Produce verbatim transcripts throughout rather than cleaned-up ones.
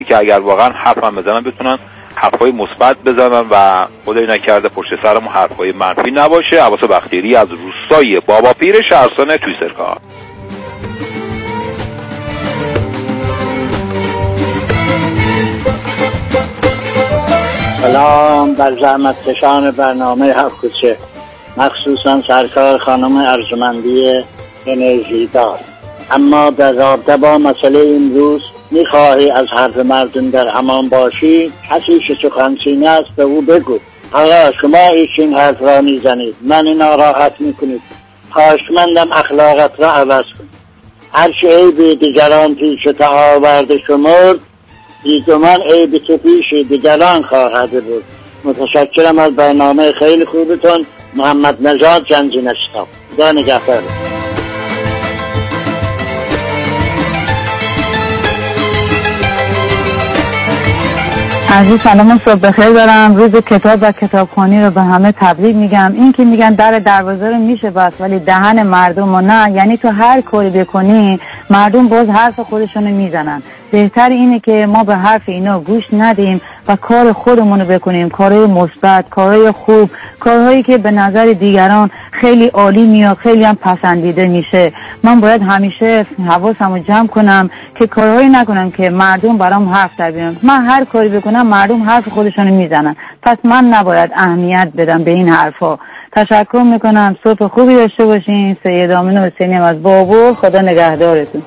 که اگر واقعا حرف هم بزنن بتونن حرفای مثبت بزنن و خدای نکرده پشت سرمون حرفای منفی نباشه. عباس بختیاری از روستای بابا پیر شهرستان تویسرکار. سلام بر زحمتکشان برنامه هفت کوچه، مخصوصا سرکار خانم ارجمندی انرژی دار. اما در رابطه با مسئله امروز میخواهی از حرف مردم در امان باشی، کسی که سخنسینه است به او بگو آقا شما ایشین حرف را میزنید، من ناراحت میکنید، خواهشمندم اخلاقت را عوض کن. هر چه عیب دیگران پیش تا آورده شمرد، دیگمان عیب تو پیش دیگران خواهد بود. متشکرم از برنامه خیلی خوبتون. محمد نژاد جنجینشتاب. خدا نگهدار. عزیز سلام صبح بخیر دارم. روز کتاب و کتابخوانی رو به همه تبریک میگم. این که میگن در دروازه رو میشه بست ولی دهن مردم رو نه، یعنی تو هر کاری بکنی مردم باز حرف خودشونو میزنن. بهتر اینه که ما به حرف اینا گوش ندیم و کار خودمون رو بکنیم، کارهای مثبت، کارهای خوب، کارهایی که به نظر دیگران خیلی عالی میاد، خیلی هم پسندیده میشه. من باید همیشه حواسم رو جمع کنم که کارهایی نکنم که مردم برام حرف در بیارن. من هر کاری بکنم مردم حرف خودشونو میزنن، پس من نباید اهمیت بدم به این حرفا. تشکر میکنم. صبح خوبی داشته باشین. سید آمین حسینی از بابور. خدا نگهدارتون.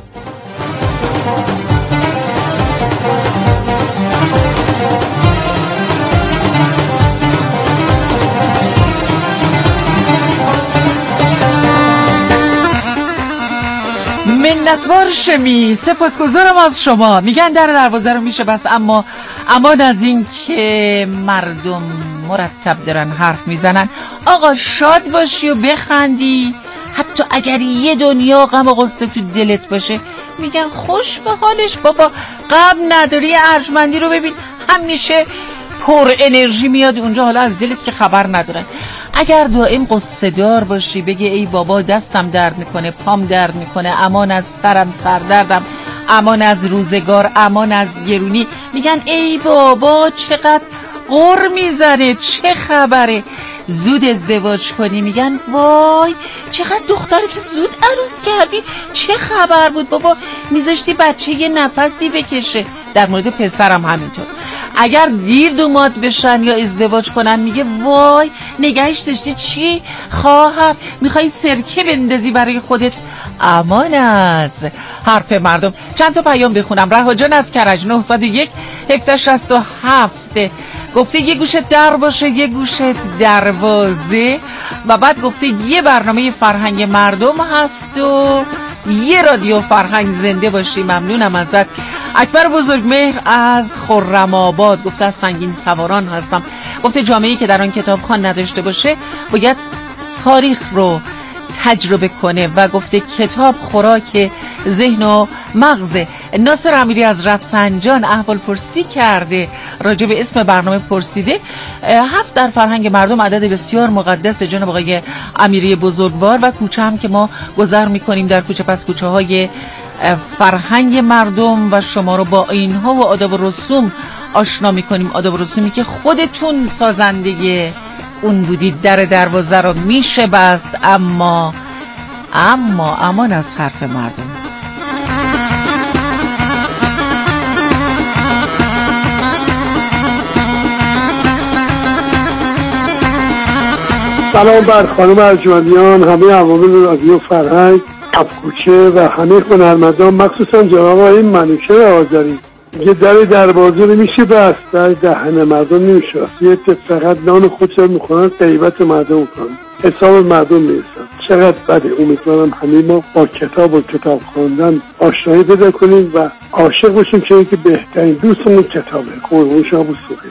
منتوار شمی، سپاسگزارم از شما. میگن در دروازه رو میشه بس، اما امان از این که مردم مرتب دارن حرف میزنن. آقا شاد باشی و بخندی، حتی اگر یه دنیا غم و غصه تو دلت باشه. میگن خوش به حالش بابا، غم نداری. ارجمندی رو ببین، همیشه پر انرژی میاد اونجا، حالا از دلت که خبر ندارن. اگر دائم قصه دار باشی، بگی ای بابا دستم درد میکنه، پام درد میکنه، امان از سرم سردردم، امان از روزگار، امان از گرونی. میگن ای بابا چقدر غر میزنه، چه خبره، زود ازدواج کنی. میگن وای چقدر دخترتو زود عروس کردی، چه خبر بود بابا، میذاشتی بچه یه نفسی بکشه. در مورد پسرم همینطور. اگر دیر دومات بشن یا ازدواج کنن، میگه وای نگهش داشتی چی خواهر، میخوای سرکه بندازی برای خودت. امان از حرف مردم. چند تا پیام بخونم. رها جان از کرج نه صفر یک هفده شصت و هفت گفته یه گوشت در باشه یه گوشت دروازه، و بعد گفته یه برنامه فرهنگ مردم هست و یه رادیو فرهنگ زنده باشی. ممنونم ازت. اکبر بزرگمهر از خرم آباد گفته از سنگین سواران هستم. گفته جامعه‌ای که در آن کتابخوان نداشته باشه باید تاریخ رو تجربه کنه، و گفته کتاب خوراک ذهن و مغز. ناصر امیری از رفسنجان احوال پرسی کرده راجع به اسم برنامه پرسیده. هفت در فرهنگ مردم عدد بسیار مقدس جناب آقای امیری بزرگوار، و کوچه هم که ما گذر میکنیم در کوچه پس کوچه های فرهنگ مردم و شما رو با آیین‌ها و آداب و رسوم آشنا میکنیم. آداب و رسومی که خودتون سازنده اون بودید. در دروازه رو میشه بست، اما اما امان از حرف مردم. سلام بر خانم ارجمندیان، همه عوامل رادیو فرهنگ، افکوچه و همه هنرمندان، مخصوصا جناب آقای منوچهر آذری. یه در دروازه نمیشه بست، در دهن مردم نمیشه. یه فقط نان خودش رو میخورن، غیبت مردم میکنن، حساب مردم میرسن. چقدر بده. امیدوارم همه ما با کتاب و کتاب خواندن آشنایی پیدا کنیم و عاشق باشیم، چون که بهترین دوستمون کتابه. قربون شما بسوخید.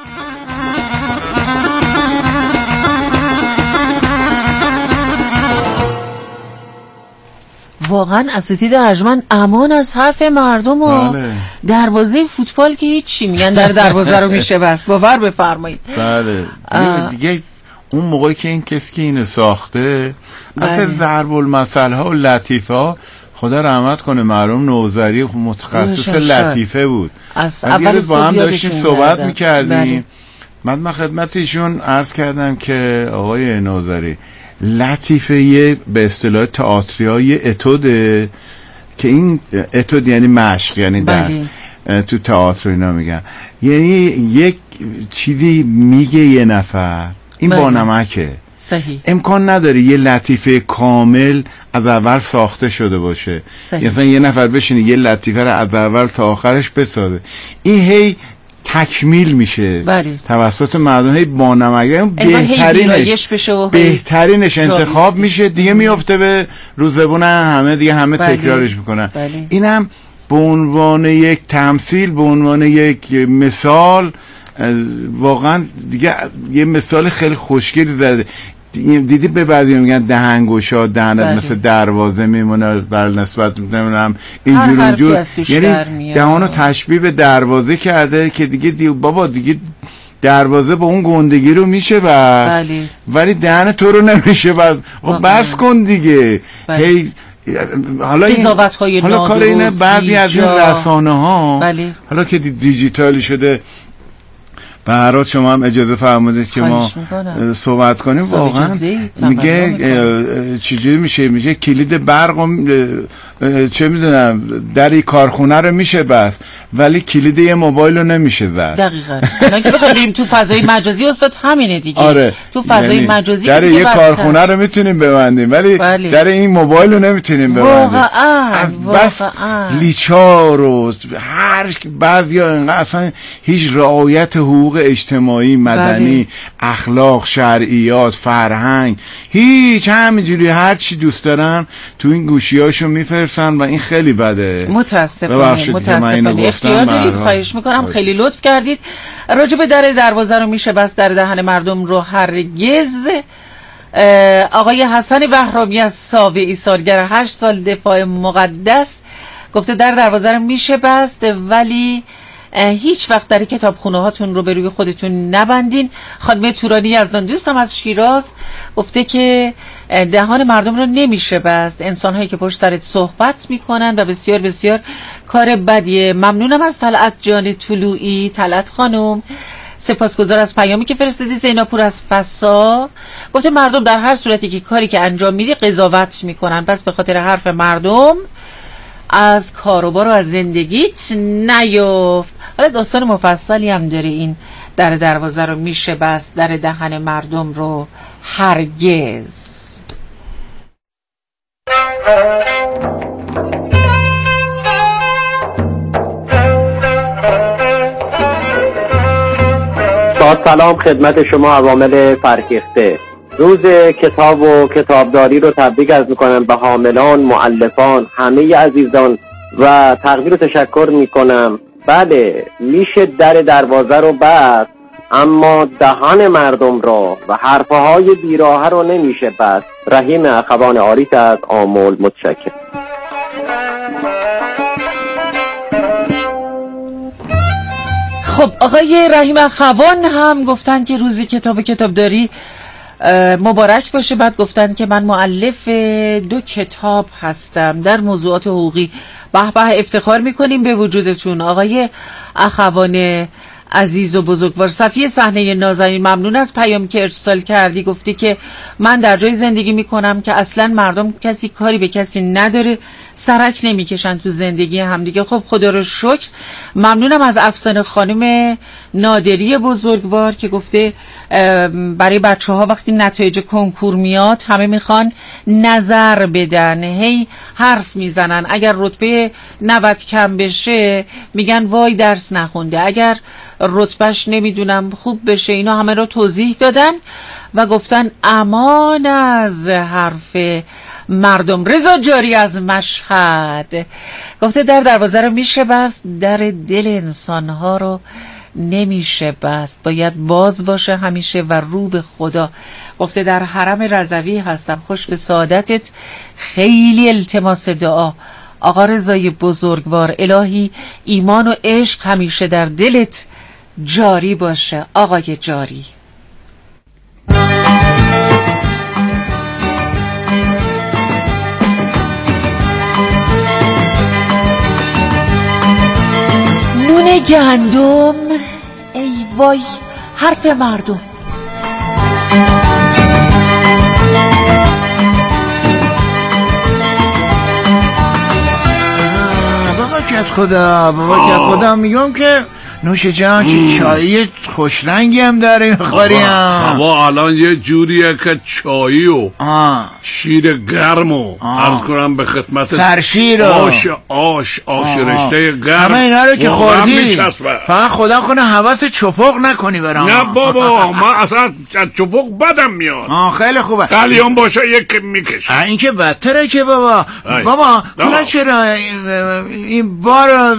واقعا اساتید ارجمند امان از حرف مردم و بله. دروازه فوتبال که هیچی، میگن در دروازه رو میشه بس. باور بفرمایید. بله دیگه اون موقعی که این کسی که اینو ساخته اصلا ضرب المثل ها و لطیفه ها خدا رحمت کنه مرحوم نوذری متخصص لطیفه بود. از اول با هم داشتیم صحبت میکردیم. بله. من خدمت ایشون عرض کردم که آقای نوذری لطیفه یه به اصطلاح تئاتریای اتوده که این اتود یعنی مشق، یعنی در بله. تو تئاتر اینا میگن یعنی یک چیزی میگه یه نفر این بله. با نمکه صحیح. امکان نداره یه لطیفه کامل از اول ساخته شده باشه. مثلا یه نفر بشینه یه لطیفه رو از اول تا آخرش بسازه، این هی تکمیل میشه بله. توسط مردم، هی با نمک بهترینش بهترینش انتخاب میشه دیگه، میفته به رو زبون همه دیگه، همه بله. تکرارش میکنن بله. اینم به عنوان یک تمثیل، به عنوان یک مثال، واقعا دیگه یه مثال خیلی خوشگلی زده. دیدی به بعضی میگن دهنگوشا دهنت بله. مثل دروازه میمونه بر نسبت نمیدونم اینجور اونجور، یعنی دهانو تشبیه به دروازه کرده که دیگه دی... بابا دیگه دروازه با اون گندگی رو میشه بس بله. ولی دهن تو رو نمیشه بس، بس کن دیگه بله. هی حالا این حالا کار اینه بعضی از این رسانه ها بله. حالا که دی دیجیتالی شده به هر حال شما هم اجازه فرمودید که ما صحبت کنیم. واقعا میگه چجوری میشه میشه کلید برق و چه میدونم در کارخونه رو میشه بس، ولی کلید یه موبایل رو نمیشه زد. دقیقاً الان که بخوایم بریم تو فضای مجازی استاد همینه دیگه. آره. تو فضای یعنی مجازی در یه کارخونه رو میتونیم ببندیم ولی بله. در این موبایل رو نمیتونیم ببندیم. واقعا بس لیچار و هر بعضیا اینقدر اصلا هیچ رعایت حقوق اجتماعی، مدنی، بله. اخلاق، شرعیات، فرهنگ، هیچ، همینجوری هر چی دوست دارن تو این گوشیاشو میفرستن و این خیلی بده. متاسفانه متاسفانه اختیار دارید، خواهش میکنم بله. خیلی لطف کردید. راجع به در دروازه رو میشه بس در دهن مردم رو هرگز. آقای حسن بهرامی از ساوی سالگرد هشت سال دفاع مقدس گفته در دروازه رو میشه بست ولی هیچ وقت در کتابخونه هاتون رو به روی خودتون نبندین. خانم تورانی یزدان دوستم از شیراز گفته که دهان مردم رو نمیشه بست، انسان هایی که پشت سرت صحبت میکنن و بسیار بسیار کار بدیه. ممنونم از طلعت جان طلوعی. طلعت خانم سپاسگزار از پیامی که فرستادی. زیناپور از فسا گفته مردم در هر صورتی که کاری که انجام میدی قضاوت میکنن، پس به خاطر حرف مردم از کاروبار و از زندگیت نیفت. حالا داستان مفصلی هم داره این در دروازه رو میشه بس در دهن مردم رو هرگز. با سلام خدمت شما عوامل فرهیخته. روز کتاب و کتابداری رو تبریک عرض میکنم به حاملان، مؤلفان، همه عزیزان و تقدیر و تشکر میکنم. بله میشه در دروازه رو بست اما دهان مردم رو و حرفهای بیراه رو نمیشه بست. رحیم اخوان آریت از آمول. متشکرم. خب آقای رحیم اخوان هم گفتن که روزی کتاب کتابداری مبارک باشه. بعد گفتن که من مؤلف دو کتاب هستم در موضوعات حقوقی. به به، افتخار میکنیم به وجودتون آقای اخوان عزیز و بزرگوار. صفیه صحنه نازنین ممنون از پیام که ارسال کردی. گفتی که من در جای زندگی میکنم که اصلا مردم کسی کاری به کسی نداره، سرک نمیکشن تو زندگی همدیگه. خب خدا رو شکر. ممنونم از افسانه خانم نادری بزرگوار که گفته برای بچه ها وقتی نتایج کنکور میاد همه میخوان نظر بدن، هی حرف میزنن. اگر رتبه نود کم بشه میگن وای درس نخونده، اگر رتبهش نمیدونم خوب بشه. اینا همه رو توضیح دادن و گفتن امان از حرف مردم. رضا جاری از مشهد گفته در دروازه رو میشه بست، در دل انسانها رو نمیشه بست، باید باز باشه همیشه و رو به خدا. گفته در حرم رضوی هستم، خوش به سعادتت، خیلی التماس دعا. آقا رضای بزرگوار، الهی ایمان و عشق همیشه در دلت جاری باشه. آقای جاری. دانه گندم، ای وای حرف مردم. بابا کت خدا بابا کت خدا میگم که نوش جان چه چایی خوش رنگی هم داره میخوریم. هوا الان یه جوریه که چایی و شیر گرم و عرض کنم به خدمت سرشیر آش آش آش رشته گرم همه اینا رو که خوردی فقط خدا کنه حواس چپق نکنی برام. نه بابا من اصلا چپق بدم میاد. آه خیلی خوبه قلیان باشه یک میکشه. این که بدتره که بابا ای. بابا حالا چرا این بار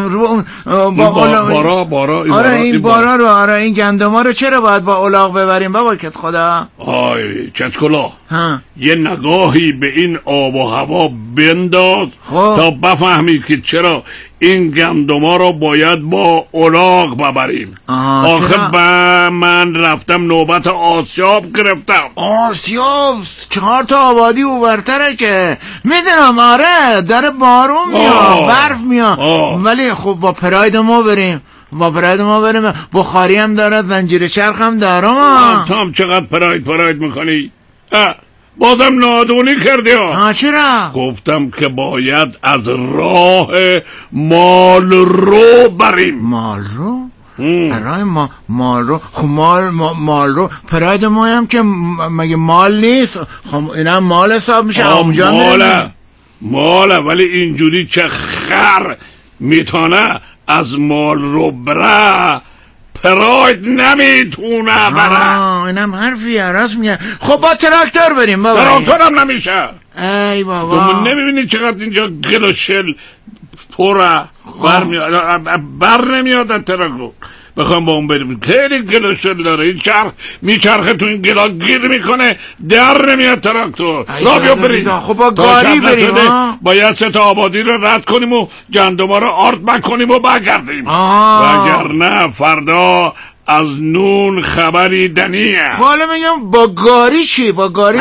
با بارا بارا این آره این بارا رو آره این گندما رو چرا باید با الاغ ببریم بابا کت خدا؟ آی کت کلا یه نگاهی به این آب و هوا بنداز خوب. تا بفهمید که چرا این گندما رو باید با الاغ ببریم. آخه با من رفتم نوبت آسیاب گرفتم. آسیاب چهار تا آبادی اوورتره که میدونم آره در بارون میاد برف میاد ولی خب با پراید ما بریم با پراید ما بریم بخاری هم داره زنجیر چرخ هم داره ما. تو هم چقدر پراید پراید میکنی؟ بازم نادونی کردی ها. چرا؟ گفتم که باید از راه مال رو بریم. مال رو؟ راه ما مال رو خب مال ما مال رو پراید ما هم که مگه مال نیست خب اینم مال حساب میشه اونجا ماله ماله ولی اینجوری چه خر میتونه از مال رو بره پراید نمیتونه بره. اینم حرفی عرض میگه. خب با تراکتور بریم بابا. تراکتور هم نمیشه. ای بابا تو نمیبینی چقدر اینجا گل و شل پره بر میاد بر نمیاد از تراکتور بخوام با اون بریم خیلی گل و شل داره این چرخ میچرخه تو این گلا گیر میکنه در نمیاد تراکتور. را بیا بریم. خب با گاری بریم باید سه تا آبادی رو رد کنیم و گندما رو آرد بکنیم و برگردیم وگر نه فردا از نون خبری دنیه. حالا میگم با گاری چی؟ با گاری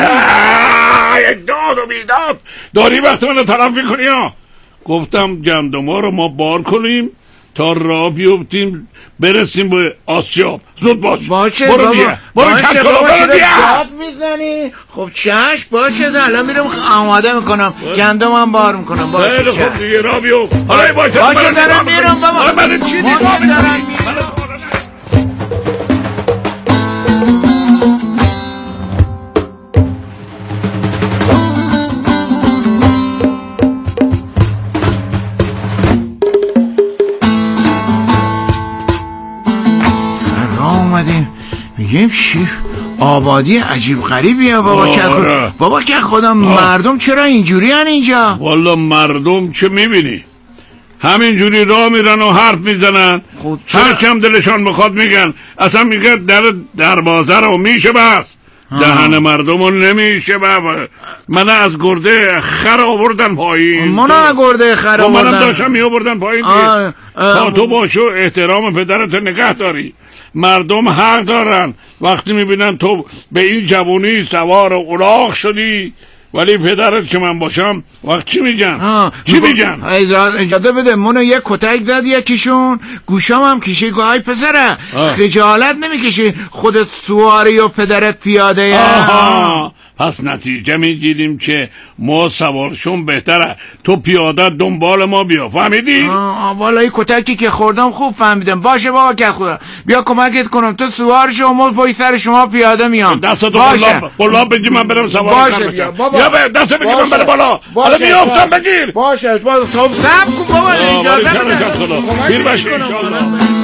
یک داد و بیداد داری وقت منو طرف میکنی ها. گفتم گندما رو ما بار کنیم تا راه بیفتیم برسیم به آسیاب. زود باش. باشه برو بابا دیگه. برو باشه بابا چرا داد میزنی؟ خب چشم باشه الان میرم آماده میکنم گندم هم بار میکنم. باشه خیلی خوب دیگه راه بیفت. حالا باشه باشه دارم میرم بابا. حالا من چی دیگه دارم میگیم چی آبادی عجیب غریبیه بابا که خود... بابا که خودم مردم چرا اینجوری هن اینجا؟ والا مردم چه میبینی همینجوری راه میرن و حرف میزنن هر کم دلشان بخواد میگن اصلا میگه در دروازه رو میشه بس دهن مردم رو نمیشه بابا. من از گرده خر آوردن پایین. من از گرده خر آوردن منم داشتم می آوردن پایین تا تو باشو احترام پدرت نگه داری. مردم حق دارن وقتی میبینن تو به این جوانی سوار الاغ شدی ولی پدرت که من باشم وقت چی میگن؟ چی میگن؟ اجازه بده منو یک کتک زد یکیشون گوشام هم کشی گوهای پسره خجالت نمیکشی خودت سواری و پدرت پیاده یه. آها پس نتیجه میگیریم که ما سوارشون بهتره تو پیاده دنبال ما بیا فهمیدی؟ والا این کتکی که خوردم خوب فهمیدم. باشه بابا که خدا بیا کمکت کنم تو سوار شو ما پای سر شما پیاده میام. دستتو قلاب قلاب بگی من برم سوار باشه بیا بابا یا به دست بگی من برم بالا حالا میافتم بگیر. باشه باشه صبح صبح کن بابا اجازه بده پیر باشی انشاءالله.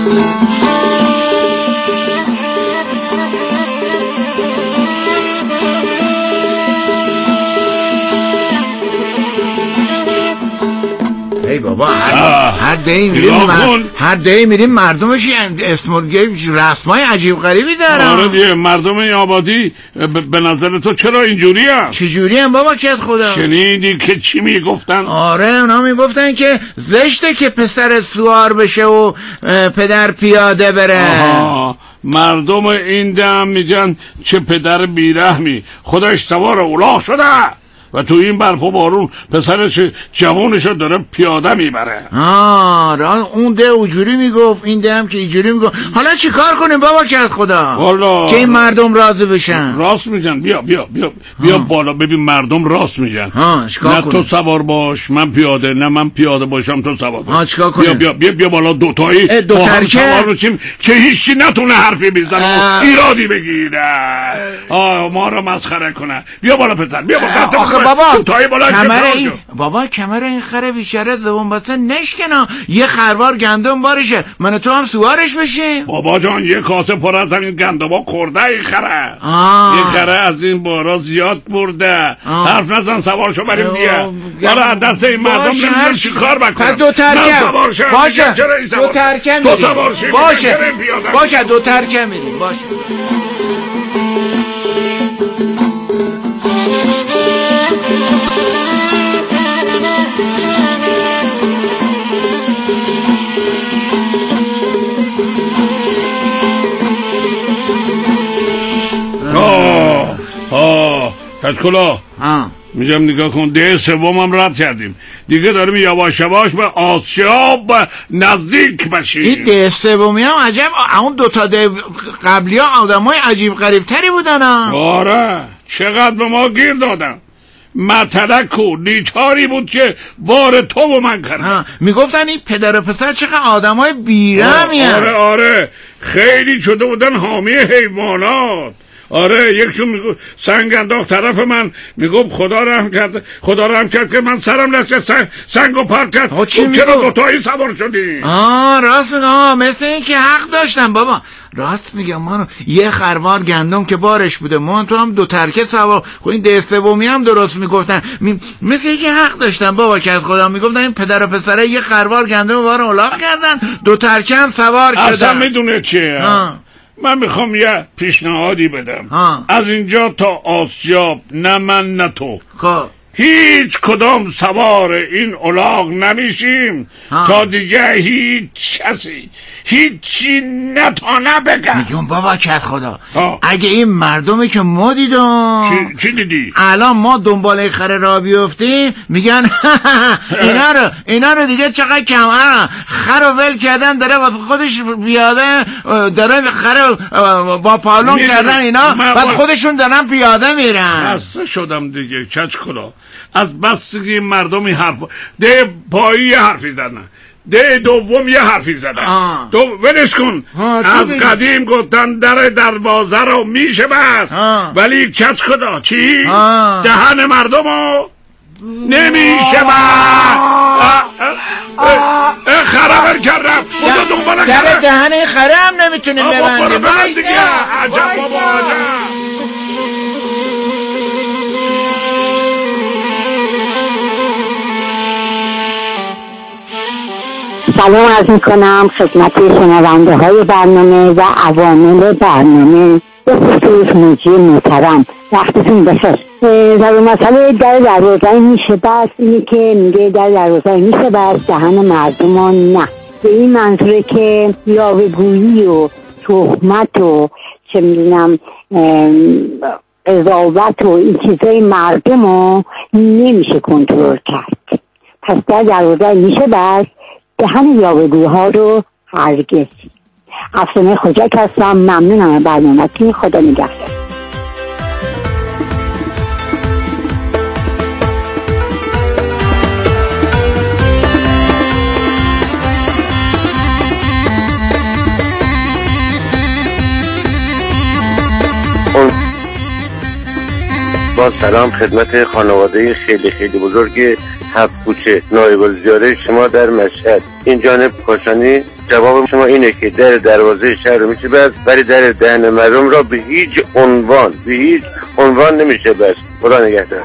ای بابا هر, هر دهی میریم مر... هر دهی میریم مردمش اسمولگی رسمای عجیب غریبی دارن. آره دیگه مردم این آبادی به نظر تو چرا اینجوری هم؟ چی جوری هم بابا کت خدا؟ شنیدی که چی میگفتن؟ آره اونا میگفتن که زشته که پسر سوار بشه و پدر پیاده بره. آها مردم این دم میگن چه پدر بیرحمی خودش سوار الاغ شده و تو این برف و بارون پسرش جوانشو داره پیاده میبره. آه را اون ده اونجوری میگفت، این ده هم که اینجوری میگفت. حالا چی کار کنیم بابا کرد خدا والا که این مردم راضی بشن؟ راست میگن. بیا بیا بیا بیا بالا ببین مردم راست میگن. نه تو سوار باش من پیاده، نه من پیاده باشم تو سوار باش. بیا بیا بیا بیا بالا دوتایی دو ترکه که هیچی نتونه حرفی بزنه ایرادی بگیره، آه ما رو مسخره کنه. بیا بالا پسر بیا بالا. آخه بابا کمر این بابا کمر این خره بیچاره زبون بسته نشکنه، یه خروار گندم بارشه، من تو هم سوارش بشیم. بابا جان یه کاسه پر از این گندما خورده این خره. یه خره از این بارا زیاد برده. حرف نزن سوارشو بریم دیگه. حالا دست این مردم نمیدونم چی کار بکنم. دو ترکم باشه دو ترکم میریم باشه باشه دو ترکم میریم باشه. آه آه تشکلا میگم نگاه کن ده سومم رد کردیم دیگه، داریم یواش یواش به آسیاب نزدیک بشیم. این ده سومی هم عجب، اون دوتا ده قبلی ها آدم های عجیب غریب تری بودن. آره چقدر به ما گیر دادن. متلک و نیچاری بود که بار تو و من کردن. میگفتن این پدر و پسر چقدر آدم های بیرحمی هستن. آره آره خیلی شده بودن حامی حیوانات. آره یکشون میگفت سنگ انداخت طرف من، میگفت خدا رحم کرد خدا رحم کرد که من سرم نشه سنگ سنگو پرت کرد. چرا دوتایی سوار شدی؟ آه راست میگم، آه مثل این که حق داشتم بابا. راست میگم ما یه خروار گندم که بارش بوده، ما تو هم دو ترکه سوار. خب این ده سومی هم درست میگفتن، می... مثل این که حق داشتم بابا کرد خدا. میگفتن این پدر و پسره یه خروار گندم بار الاغ کردن، دو ترکه هم سوار شدن. اصلا میدونه چیه؟ من میخوام یه پیشنهادی بدم. ها. از اینجا تا آسیاب نه من نه تو خب هیچ کدام سوار این الاغ نمیشیم تا دیگه هیچ کسی هیچی نتانه بگم. میگم بابا کرد خدا ها. اگه این مردمی که ما دیدم چی, چی دیدی؟ الان ما دنبال خره را بیفتیم میگن اینا رو اینا رو دیگه چقدر کم خر رو ول کردن داره واسه خودش پیاده داره، خر با پالون کردن اینا بعد خودشون دارن پیاده میرن. بسته شدم دیگه کچ کلا از بستگی مردمی حرف ده پایی یه حرفی زدن، ده دوم یه حرفی زدن. دو ولش کن. از قدیم گفتن در دروازه رو میشه بست ولی کچ کلا چی؟ دهن مردمو نمیشه بست. خرابر کردم در دهن خره هم نمیتونیم ببندیم. ببند دیگه. عجب بابا عجب. سلام عرض میکنم خدمت شنونده های برنامه و عوامل برنامه به خصوص موجی محترم. وقتتون بخیر. در مسئله در دروازه میشه بس اینی که میگه در دروازه میشه بس دهن مردم ها نه، به این منظوره که یاوه‌گویی و تهمت و چه میدونم قضاوت و این چیزای مردم ها نمیشه کنترل کرد. پس در دروازه میشه بس دهن یاوه‌گویی ها رو هرگز. افسانه خوجک هستم، ممنونم برنامه‌تون، خدا نگهدار. با سلام خدمت خانواده خیلی خیلی بزرگ هفت کوچه نایب الزیاره شما در مشهد. این جانب کاشانی جواب شما اینه که در دروازه شهر رو میشه بست ولی در دهن مردم را به هیچ عنوان به هیچ عنوان نمیشه بست. خدا نگهدار.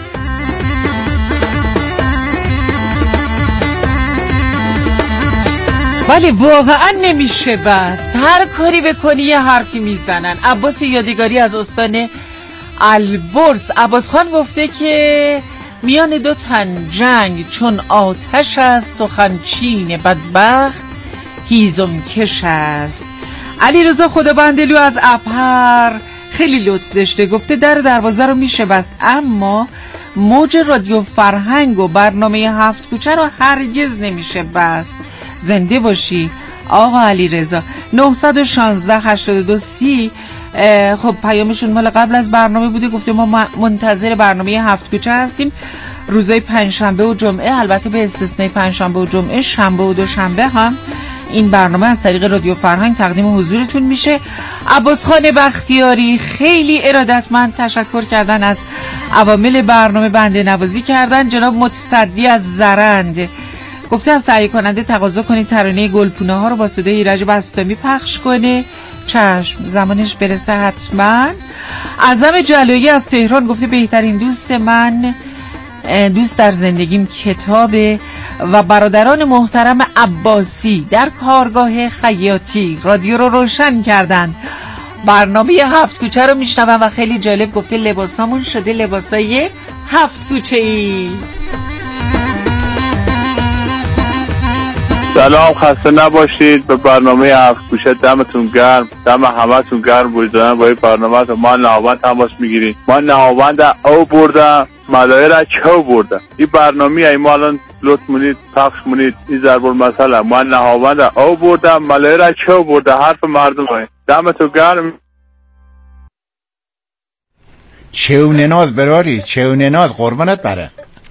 ولی واقعا نمیشه بست، هر کاری بکنی یه حرفی میزنن. عباس یادگاری از استان البرز عباس خان گفته که میان دو تن جنگ چون آتش است، سخنچین بدبخت هیزم کش است. علی رضا خدابندلو از اپهر خیلی لطف داشته، گفته در دروازه رو میشه بست اما موج رادیو فرهنگ و برنامه هفت کوچه رو هرگز نمیشه بست. زنده باشی آقا علیرضا. نه یک شش هشت دو سی. خب پیامشون مال قبل از برنامه بوده، گفته ما منتظر برنامه هفت کوچه هستیم روزای پنجشنبه و جمعه، البته به استثنای پنجشنبه و جمعه، شنبه و دوشنبه هم این برنامه از طریق رادیو فرهنگ تقدیم حضورتون میشه. عباس خان بختیاری خیلی ارادتمند تشکر کردن از عوامل برنامه، بنده نوازی کردن. جناب متصدی از زرند گفته از تهیه کننده تقاضا کنید ترانه گلپونه ها رو با صدای ایرج بسطامی پخش کنه. چشم، زمانش برسه حتما. اعظم جلایی از تهران گفته بهترین دوست من، دوست در زندگیم کتابه و برادران محترم عباسی در کارگاه خیاطی رادیو رو روشن کردن، برنامه هفت کوچه رو میشنون و خیلی جالب. گفته لباسامون شده لباسای هفت کوچه ای. سلام، خسته نباشید. به برنامه هفت کوچه دمتون گرم، دم همتون گرم بودن با این برنامه. ما نهاوند تماس میگیریم، ما نهاوند او بردم ملایه را چو بردم. این برنامه ای ما الان لطف مونید پخش مونید این ضرب المثل ما نهاوند او بردم ملایه را چو بردم، حرف مردم های دمتون گرم. چونه ناز براری، چونه ناز قربانت بره.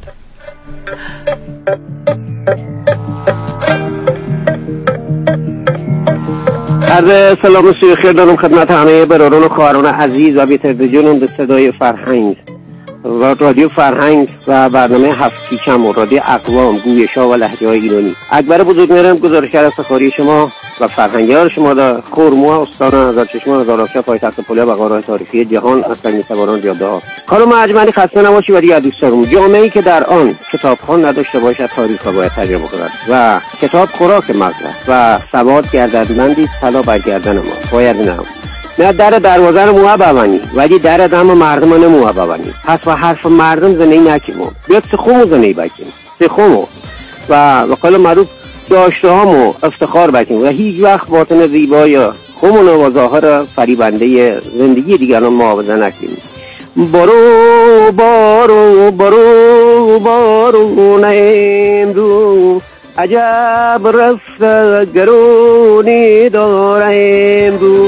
از سلام و سوی خیر دارم خدمت همه برادران و خواهران عزیز و بی‌تردیدجون به صدای فرهنگ و رادیو فرهنگ و برنامه هفت کوچه و رادیو اقوام گویش‌ها و لهجه‌های ایرانی. اکبر بزرگوارم گزارشگر افتخاری شما و فرهنگیار شما در خرموها استان آذرچشمه و زارافشا پایتخت پولیا و قاره تاریخی جهان از سنگ‌سواران جاده‌ها. خانم اجملی خسته نباشی و دیگر دوست دارم. جامعه‌ای که در آن کتابخوان نداشته باشد تاریخ را باید تجربه کند و کتاب خوراک مغز و سواد گردنبندی طلا بر گردن ما. باید نه نه در دروازه رو موها ببنی ولی در دم مردم رو موها ببنی. پس و حرف مردم زنی نکیم، بیاد سخومو زنی بکیم، سخومو و وقال معروف داشته هامو افتخار بکنیم و هیچ وقت باطن زیبای خمون و ظاهر فریبنده زندگی دیگران معاوضه نکنیم. برو برو برو برو امروز عجب رفت گرونی دارم دو.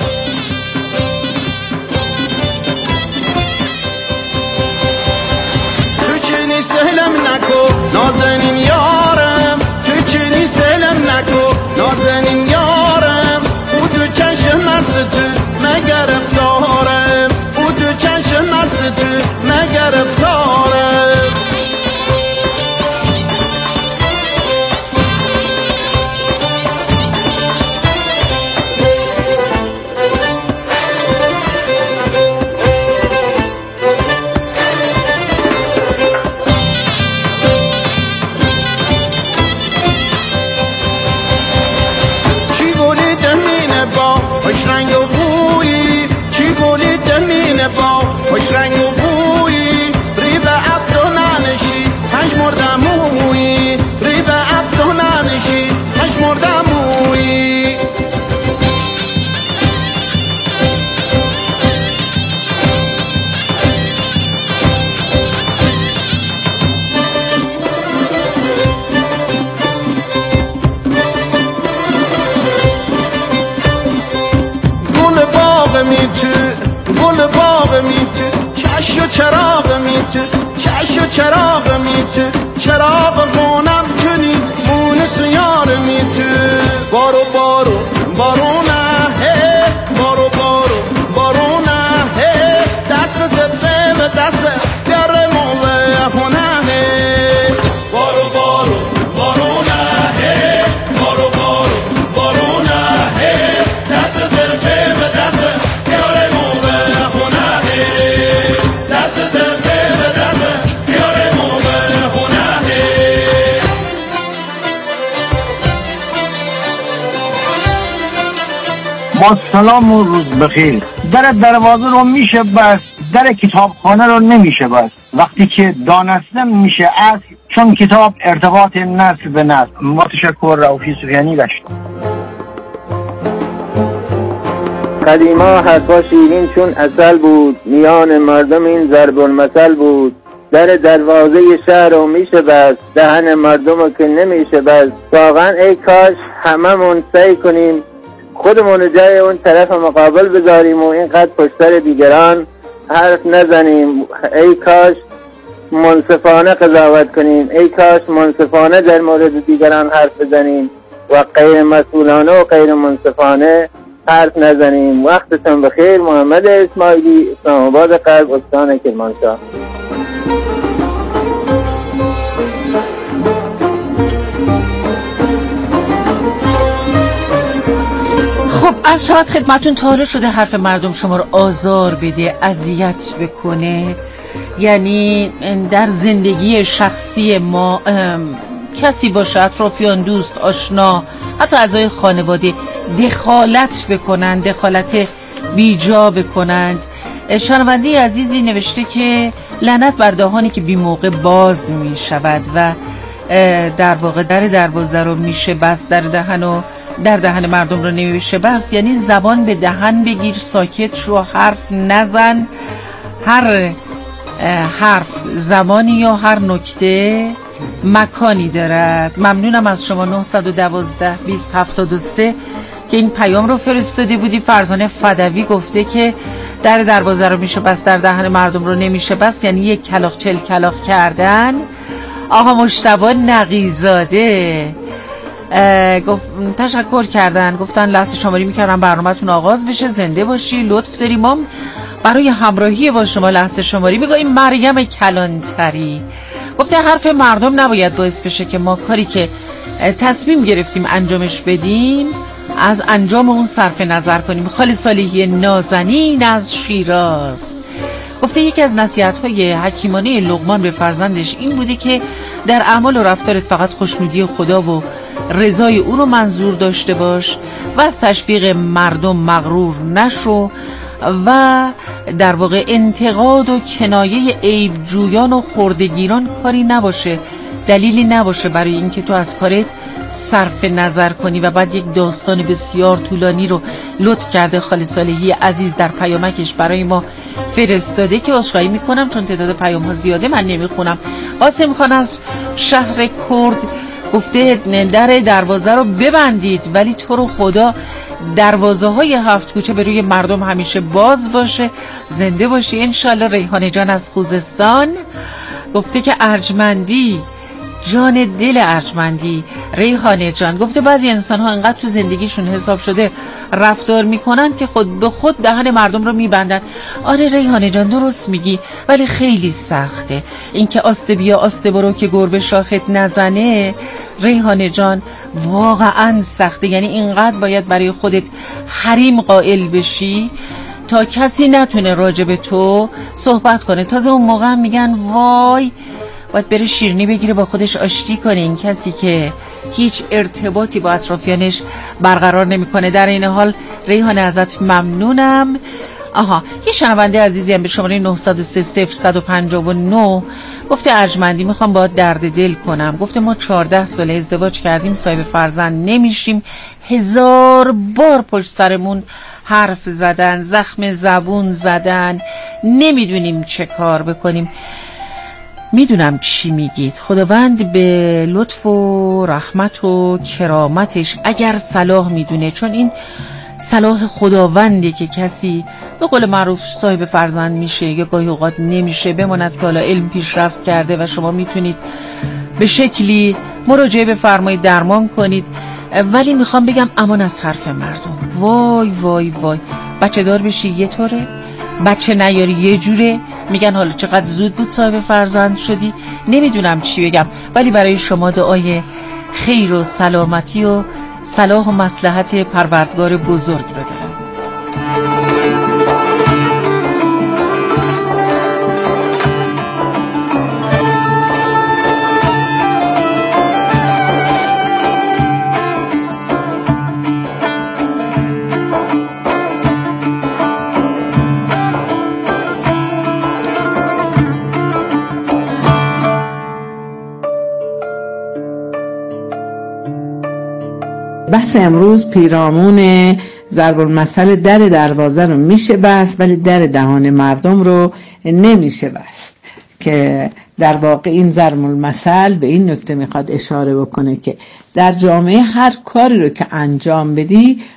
تو چنی سهلم نکو نازنین یارم، تو چنی سهلم نکو نازنین یارم، او دو چشم از تو مگر افتارم، او دو چشم از تو مگر افتارم. خوش رنگ و بویی چی گلی دمینه با خوش رنگ و بویی ری به افغانانشی پنج مردم مویی ری به افغانانشی پنج مردم مویی. می تو گل باغ می تو چش و چراغ می تو چش و چراغ می تو چراغ مونم کنی مون سیار می تو. بارو بارو بارو نه هی بارو بارو بارو نه هی دست دبه و دست بیاره موله خونه هی بارو بارو بارو نه هی بارو بارو بارو نه هی دست دبه و دست با سلام و روز بخیر. در دروازه رو میشه بست، در کتابخانه رو نمیشه بست. وقتی که دانستن میشه اصل، چون کتاب ارتباط نسل به نسل. ما تشکر. رؤوفی سفیانی گشت. قدیما حرفا شیرین چون عسل بود، میان مردم این ضرب المثل بود. در دروازه شهر رو میشه بست، دهن مردم رو که نمیشه بست. واقعا ای کاش هممون سعی کنیم خودمون رو جای اون طرف مقابل بذاریم و اینقدر پشت سر دیگران حرف نزنیم. ای کاش منصفانه قضاوت کنیم، ای کاش منصفانه در مورد دیگران حرف بزنیم و غیر مسئولانه و غیر منصفانه حرف نزنیم. وقتتون بخیر. محمد اسماعیلی، اسلام آباد غرب، استان کرمانشاه. خب عرض شود خدمتون، تا حالا شده حرف مردم شما رو آزار بده، اذیت بکنه؟ یعنی در زندگی شخصی ما کسی باشه، اطرافیان، دوست، آشنا، حتی اعضای خانواده دخالت بکنند، دخالت بیجا بکنند. شنونده عزیزی نوشته که لعنت بر دهانی که بی موقع باز می شود و در واقع در دروازه رو میشه بس، در دهن و در دهن مردم رو نمیشه بس. یعنی زبان به دهن بگیر، ساکت شو، حرف نزن. هر حرف زمانی یا هر نکته مکانی دارد. ممنونم از شما. نه یک دو بیست هفتاد و سه که این پیام رو فرستاده بودی. فرزانه فدوی گفته که در دروازه رو میشه بس، در دهن مردم رو نمیشه بس، یعنی یک کلاغ چل کلاغ کردن. آقا مجتبی نقیزاده گفت تشکر کردن، گفتن لحظه شماری میکردم برنامه‌تون آغاز بشه. زنده باشی، لطف داری. ما برای همراهی با شما لحظه شماری میگوییم. مریم کلانتری گفته حرف مردم نباید باعث بشه که ما کاری که تصمیم گرفتیم انجامش بدیم از انجام اون صرف نظر کنیم. خاله صالحی نازنین از شیراز گفته یکی از نصیحت‌های حکیمانه لقمان به فرزندش این بوده که در اعمال و رفتارت فقط خوشنودی خدا و رضای او رو منظور داشته باش و از تشویق مردم مغرور نشو و در واقع انتقاد و کنایه عیب جویان و خردگیران کاری نباشه، دلیلی نباشه برای اینکه تو از کارت صرف نظر کنی. و بعد یک داستان بسیار طولانی رو لطف کرده خاله صالحی عزیز در پیامکش برای ما فرستاده که عذرخواهی میکنم چون تعداد پیام ها زیاده، من نمیخونم. قاسم خان از شهر کرد گفته در دروازه رو ببندید ولی تو رو خدا دروازه های هفت کوچه به روی مردم همیشه باز باشه. زنده باشی انشالله. ریحانه جان از خوزستان گفته که ارجمندی جان دل ارجمندی. ریحانه جان گفته بعضی انسان ها انقدر تو زندگیشون حساب شده رفتار میکنن که خود به خود دهن مردم رو میبندن. آره ریحانه جان درست میگی، ولی خیلی سخته اینکه آسته بیا آسته برو که گربه شاخت نزنه. ریحانه جان واقعا سخته. یعنی اینقدر باید برای خودت حریم قائل بشی تا کسی نتونه راجب تو صحبت کنه. تازه اون موقع میگن وای باید بره شیرینی بگیره با خودش آشتی کنه. این کسی که هیچ ارتباطی با اطرافیانش برقرار نمیکنه. در این حال ریحانه ازت ممنونم. آها یه شنونده عزیزی هم به شماره نه صفر سه صفر یک پنج نه گفته ارجمندی میخوام باید درد دل کنم. گفته ما چهارده سال ازدواج کردیم، صاحب فرزند نمیشیم. هزار بار پشت سرمون حرف زدن، زخم زبون زدن، نمیدونیم چه کار بکنیم. میدونم چی میگید. خداوند به لطف و رحمت و کرامتش اگر صلاح میدونه، چون این صلاح خداونده که کسی به قول معروف صاحب فرزند میشه یا گاهی اوقات نمیشه، بماند که حالا علم پیشرفت کرده و شما میتونید به شکلی مراجعه بفرمایید، درمان کنید. ولی میخوام بگم امان از حرف مردم. وای وای وای، بچه دار بشی یه طوره، بچه نیاری یه جوره. میگن حالا چقدر زود بود صاحب فرزند شدی. نمیدونم چی بگم، ولی برای شما دعای خیر و سلامتی و صلاح و مصلحت پروردگار بزرگ رو دارم. بحث امروز پیرامون ضرب المثل در دروازه رو میشه بست ولی در دهان مردم رو نمیشه بست. که در واقع این ضرب المثل به این نکته میخواد اشاره بکنه که در جامعه هر کاری رو که انجام بدی